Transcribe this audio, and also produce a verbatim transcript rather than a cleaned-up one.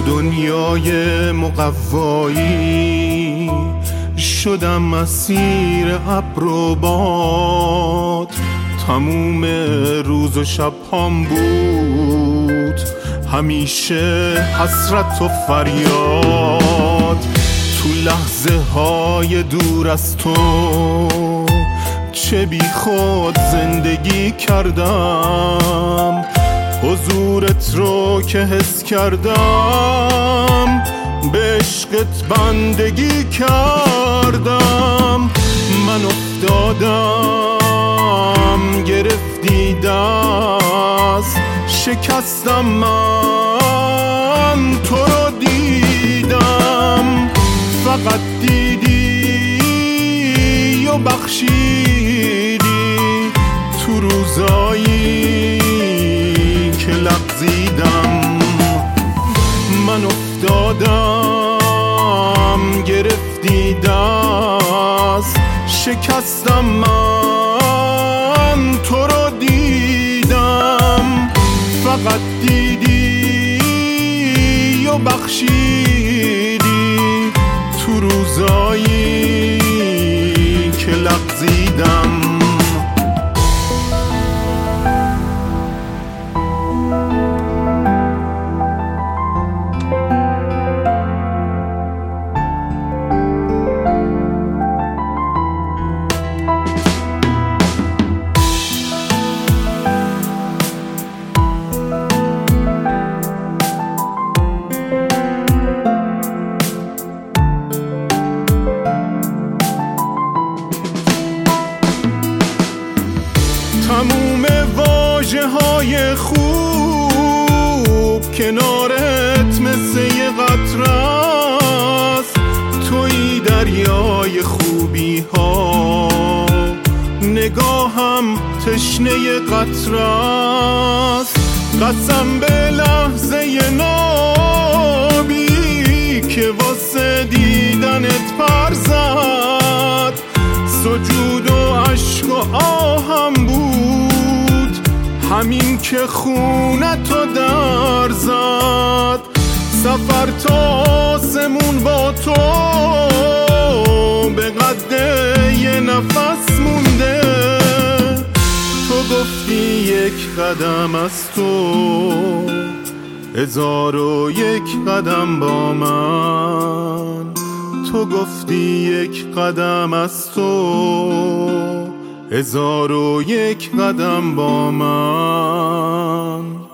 دنیای مقوایی شدم اسیر ابر و باد. تموم روز و شب هم بود همیشه حسرت و فریاد. تو لحظه های دور از تو چه بی خود زندگی کردم، حضورت رو که حس کردم به عشقت بندگی کردم. من افتادم گرفتی دست، شکستم من تو رو دیدم، فقط دیدی و بخشیدی تو روزایی که لغزیدم. من افتادم گرفتی دست، شکستم من تو رو دیدم، فقط دیدی و بخشیدی تو روزایی که لغزیدم. تموم واژه های خوب کنارت مثل یه قطره‌ست، توی دریای خوبی ها، نگاهم تشنه قطره‌ست. قسم به لحظه نابی که واسه دیدنت پر زد، سجود و عشق و آهم بود همین که خونتو در زد. سفر تا آسمون با تو به قد یه نفس مونده، تو گفتی یک قدم از تو هزار و یک قدم با من، تو گفتی یک قدم از تو هزار و یک قدم با من.